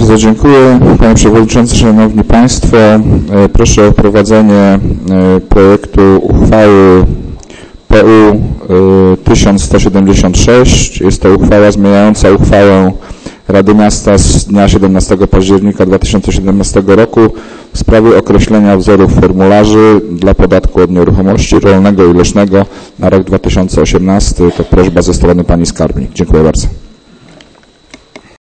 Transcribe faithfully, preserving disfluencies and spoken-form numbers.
Bardzo dziękuję. Panie Przewodniczący, Szanowni Państwo, proszę o wprowadzenie projektu uchwały P U tysiąc sto siedemdziesiąt sześć. Jest to uchwała zmieniająca uchwałę Rady Miasta z dnia siedemnastego października dwa tysiące siedemnastego roku w sprawie określenia wzorów formularzy dla podatku od nieruchomości rolnego i leśnego na rok dwa tysiące osiemnasty. To prośba ze strony Pani Skarbnik. Dziękuję bardzo.